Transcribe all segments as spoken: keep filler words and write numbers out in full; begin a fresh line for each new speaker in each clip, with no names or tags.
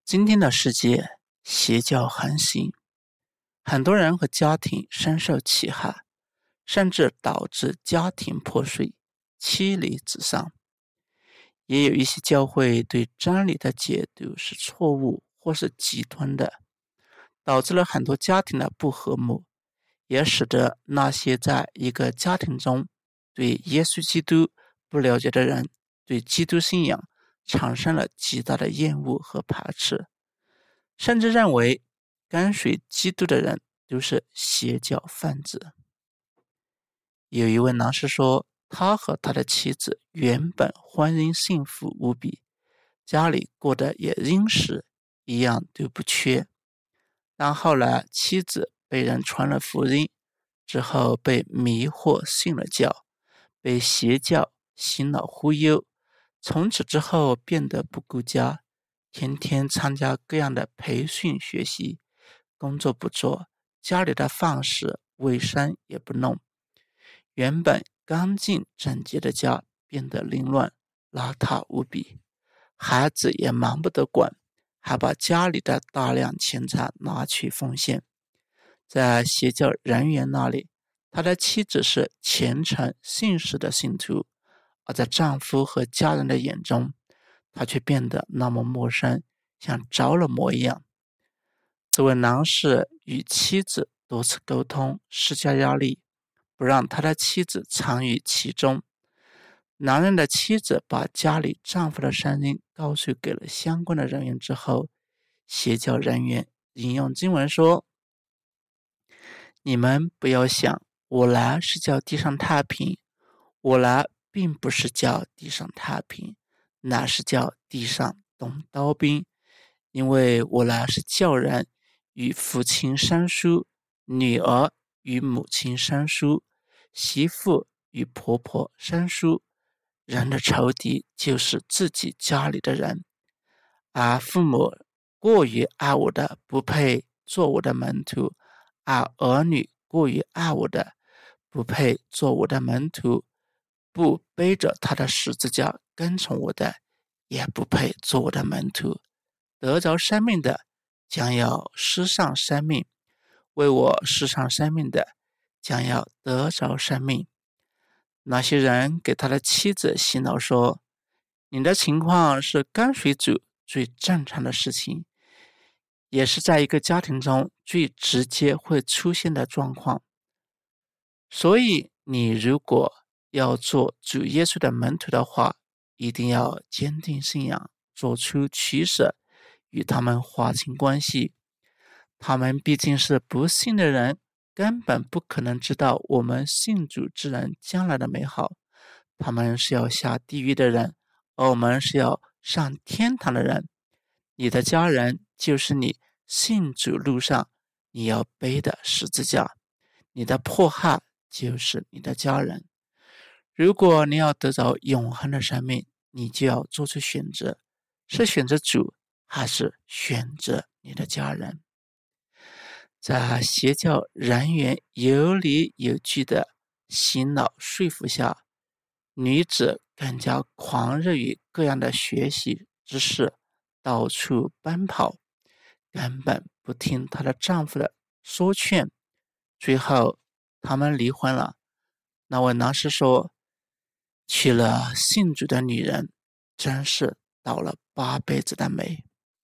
今天的世界邪教横行，很多人和家庭深受其害，甚至导致家庭破碎、妻离子散。也有一些教会对真理的解读是错误或是极端的，导致了很多家庭的不和睦，也使得那些在一个家庭中对耶稣基督不了解的人对基督信仰产生了极大的厌恶和排斥，甚至认为跟随基督的人都是邪教分子。有一位男士说，他和他的妻子原本婚姻幸福无比，家里过得也殷实，一样都不缺。但后来妻子被人传了福音之后，被迷惑信了教，被邪教洗脑忽悠，从此之后变得不顾家，天天参加各样的培训学习，工作不做，家里的饭食卫生也不弄，原本干净整洁的家变得凌乱邋遢无比，孩子也忙不得管，还把家里的大量钱财拿去奉献。在邪教人员那里，他的妻子是虔诚信实的信徒，而在丈夫和家人的眼中，他却变得那么陌生，像着了魔一样。这位男士与妻子多次沟通，施加压力，不让他的妻子参与其中。男人的妻子把家里丈夫的声音告诉给了相关的人员之后，邪教人员引用经文说，你们不要想我来是叫地上太平，我来并不是叫地上太平，乃是叫地上动刀兵，因为我来是叫人与父亲生疏，女儿与母亲生疏，媳妇与婆婆生疏。人的仇敌就是自己家里的人，而父母过于爱我的，不配做我的门徒，而儿女过于爱我的，不配做我的门徒，不背着他的十字架跟从我的，也不配做我的门徒。得着生命的将要失丧生命，为我失丧生命的将要得着生命。那些人给他的妻子洗脑说，你的情况是跟随主最正常的事情，也是在一个家庭中最直接会出现的状况。所以你如果要做主耶稣的门徒的话，一定要坚定信仰，做出取舍，与他们划清关系。他们毕竟是不信的人，根本不可能知道我们信主之人将来的美好。他们是要下地狱的人，而我们是要上天堂的人。你的家人就是你信主路上你要背的十字架，你的迫害就是你的家人。如果你要得着永恒的生命，你就要做出选择，是选择主，还是选择你的家人？在邪教人员有理有据的洗脑说服下，女子更加狂热于各样的学习知识，到处奔跑，根本不听她的丈夫的说劝。最后他们离婚了。那位男士说，娶了信主的女人真是倒了八辈子的霉。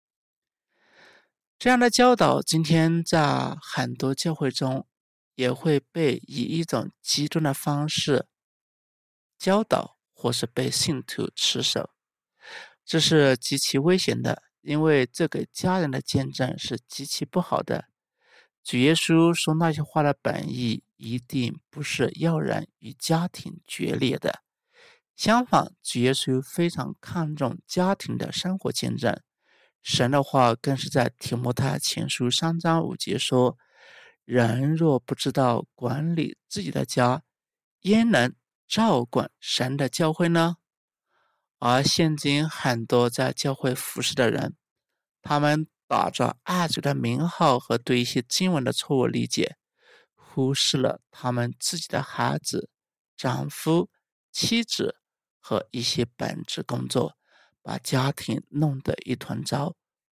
这样的教导今天在很多教会中也会被以一种极端的方式教导，或是被信徒持守。这是极其危险的，因为这给家人的见证是极其不好的。主耶稣说那些话的本意一定不是要人与家庭决裂的，相反，主耶稣非常看重家庭的生活见证。神的话更是在提摩太前书三章五节说，人若不知道管理自己的家，焉能照管神的教会呢？而现今很多在教会服侍的人，他们打着爱主的名号和对一些经文的错误理解，忽视了他们自己的孩子、丈夫、妻子和一些本职工作，把家庭弄得一团糟，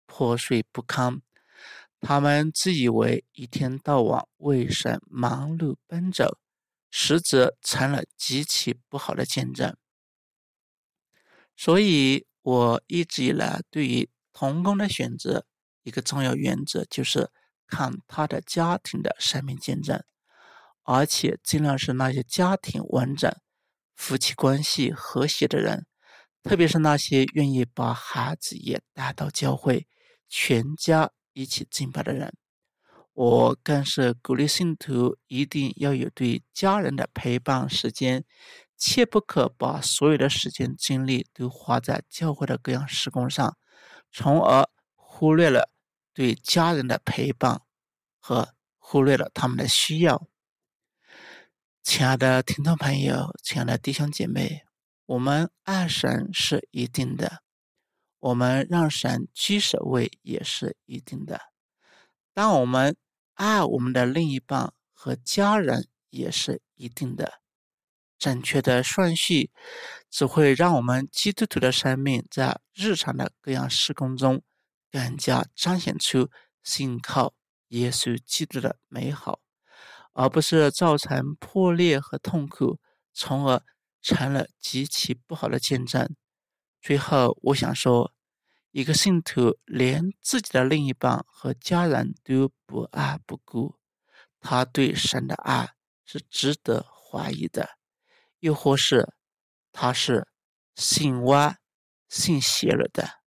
破碎不堪。他们自以为一天到晚为神忙碌奔走，实则成了极其不好的见证。所以我一直以来对于同工的选择，一个重要原则就是看他的家庭的生命见证，而且尽量是那些家庭完整、夫妻关系和谐的人，特别是那些愿意把孩子也带到教会，全家一起敬拜的人。我更是鼓励信徒一定要有对家人的陪伴时间，切不可把所有的时间精力都花在教会的各样事工上，从而忽略了对家人的陪伴和忽略了他们的需要。亲爱的听众朋友，亲爱的弟兄姐妹，我们爱神是一定的，我们让神居首位也是一定的。当我们爱我们的另一半和家人也是一定的。正确的顺序只会让我们基督徒的生命在日常的各样事工中更加彰显出信靠耶稣基督的美好，而不是造成破裂和痛苦，从而成了极其不好的见证。最后我想说，一个信徒连自己的另一半和家人都不爱不顾，他对神的爱是值得怀疑的，又或是他是信歪信邪了的。